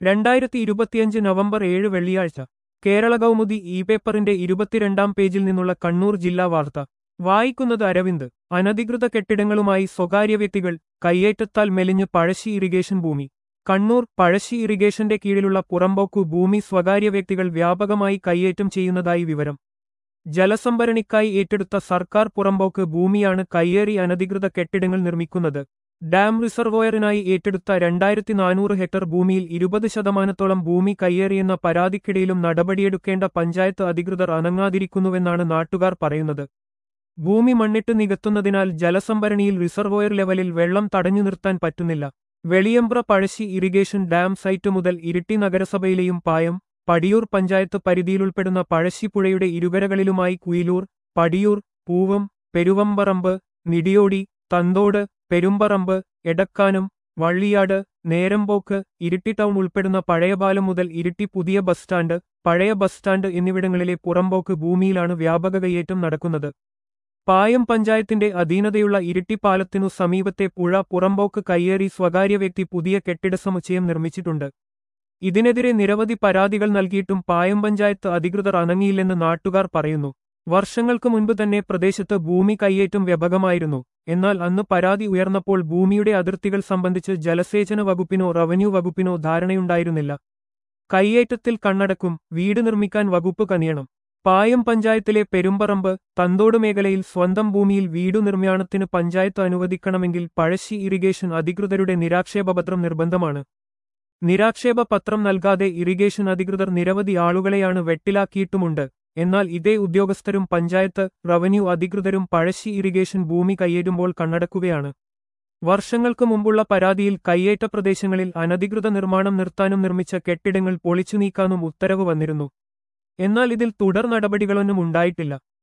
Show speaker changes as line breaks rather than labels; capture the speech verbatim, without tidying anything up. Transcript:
രണ്ടായിരത്തി ഇരുപത്തിയഞ്ച് നവംബർ ഏഴ് വെള്ളിയാഴ്ച കേരള കൗമുദി ഇ പേപ്പറിന്റെ ഇരുപത്തിരണ്ടാം പേജിൽ നിന്നുള്ള കണ്ണൂർ ജില്ലാ വാർത്ത വായിക്കുന്നത് അരവിന്ദ്. അനധികൃത കെട്ടിടങ്ങളുമായി സ്വകാര്യ വ്യക്തികൾ, കയ്യേറ്റത്താൽ മെലിഞ്ഞ് പഴശ്ശി ഇറിഗേഷൻ ഭൂമി. കണ്ണൂർ. പഴശ്ശി ഇറിഗേഷന്റെ കീഴിലുള്ള പുറമ്പോക്കു ഭൂമി സ്വകാര്യ വ്യക്തികൾ വ്യാപകമായി കയ്യേറ്റം ചെയ്യുന്നതായി വിവരം. ജലസംഭരണിക്കായി ഏറ്റെടുത്ത സർക്കാർ പുറമ്പോക്ക് ഭൂമിയാണ് കയ്യേറി അനധികൃത കെട്ടിടങ്ങൾ നിർമ്മിക്കുന്നത്. ഡാം റിസർവോയറിനായി ഏറ്റെടുത്ത രണ്ടായിരത്തി നാനൂറ് ഹെക്ടർ ഭൂമിയിൽ ഇരുപത് ശതമാനത്തോളം ഭൂമി കയ്യേറിയെന്ന പരാതിക്കിടയിലും നടപടിയെടുക്കേണ്ട പഞ്ചായത്ത് അധികൃതർ അനങ്ങാതിരിക്കുന്നുവെന്നാണ് നാട്ടുകാർ പറയുന്നത്. ഭൂമി മണ്ണിട്ട് നികത്തുന്നതിനാൽ ജലസംഭരണിയിൽ റിസർവോയർ ലെവലിൽ വെള്ളം തടഞ്ഞു നിർത്താൻ പറ്റുന്നില്ല. Veliyambra Pazhassi irrigation dam site മുതൽ ഇരിട്ടി നഗരസഭയിലെയും പായം, പടിയൂർ പഞ്ചായത്ത് പരിധിയിലുൾപ്പെടുന്ന പഴശ്ശിപ്പുഴയുടെ ഇരുകരകളിലുമായി കുയിലൂർ, പടിയൂർ, പൂവം, പെരുവമ്പറമ്പ്, നിടിയോടി, തന്തോട്, പെരുമ്പറമ്പ്, എടക്കാനം, വള്ളിയാട്, നേരമ്പോക്ക്, ഇരിട്ടി ടൗൺ ഉൾപ്പെടുന്ന പഴയപാലം മുതൽ ഇരിട്ടി പുതിയ ബസ് സ്റ്റാൻഡ്, പഴയ ബസ് സ്റ്റാൻഡ് എന്നിവിടങ്ങളിലെ പുറമ്പോക്ക് ഭൂമിയിലാണ് വ്യാപക കയ്യേറ്റം നടക്കുന്നത്. പായം പഞ്ചായത്തിന്റെ അധീനതയുള്ള ഇരിട്ടി പാലത്തിനു സമീപത്തെ പുഴ പുറമ്പോക്ക് കയ്യേറി സ്വകാര്യ വ്യക്തി പുതിയ കെട്ടിട സമുച്ചയം നിർമ്മിച്ചിട്ടുണ്ട്. ഇതിനെതിരെ നിരവധി പരാതികൾ നൽകിയിട്ടും പായം പഞ്ചായത്ത് അധികൃതർ അനങ്ങിയില്ലെന്ന് നാട്ടുകാർ പറയുന്നു. വർഷങ്ങൾക്ക് മുൻപ് തന്നെ പ്രദേശത്ത് ഭൂമി കയ്യേറ്റം വ്യാപകമായിരുന്നു. എന്നാൽ അന്ന് പരാതി ഉയർന്നപ്പോൾ ഭൂമിയുടെ അതിർത്തികൾ സംബന്ധിച്ച് ജലസേചന വകുപ്പിനോ റവന്യൂ വകുപ്പിനോ ധാരണയുണ്ടായിരുന്നില്ല. കയ്യേറ്റത്തിൽ കണ്ണടക്കും, വീട് നിർമ്മിക്കാൻ വകുപ്പ് കനിയണം. പായം പഞ്ചായത്തിലെ പെരുമ്പറമ്പ്, തന്തോട് മേഖലയിൽ സ്വന്തം ഭൂമിയിൽ വീടു നിർമ്മാണത്തിന് പഞ്ചായത്ത് അനുവദിക്കണമെങ്കിൽ പഴശ്ശി ഇറിഗേഷൻ അധികൃതരുടെ നിരാക്ഷേപപത്രം നിർബന്ധമാണ്. നിരാക്ഷേപ പത്രം നൽകാതെ ഇറിഗേഷൻ അധികൃതർ നിരവധി ആളുകളെയാണ് വെട്ടിലാക്കിയിട്ടുമുണ്ട്. എന്നാൽ ഇതേ ഉദ്യോഗസ്ഥരും പഞ്ചായത്ത്, റവന്യൂ അധികൃതരും പഴശ്ശി ഇറിഗേഷൻ ഭൂമി കയ്യേറ്റുമ്പോൾ കണ്ണടക്കുകയാണ്. വർഷങ്ങൾക്ക് മുമ്പുള്ള പരാതിയിൽ കയ്യേറ്റ പ്രദേശങ്ങളിൽ അനധികൃത നിർമ്മാണം നിർത്താനും നിർമ്മിച്ച കെട്ടിടങ്ങൾ പൊളിച്ചു നീക്കാനും ഉത്തരവ് വന്നിരുന്നു. എന്നാൽ ഇതിൽ തുടർ നടപടികളൊന്നും ഉണ്ടായിട്ടില്ല.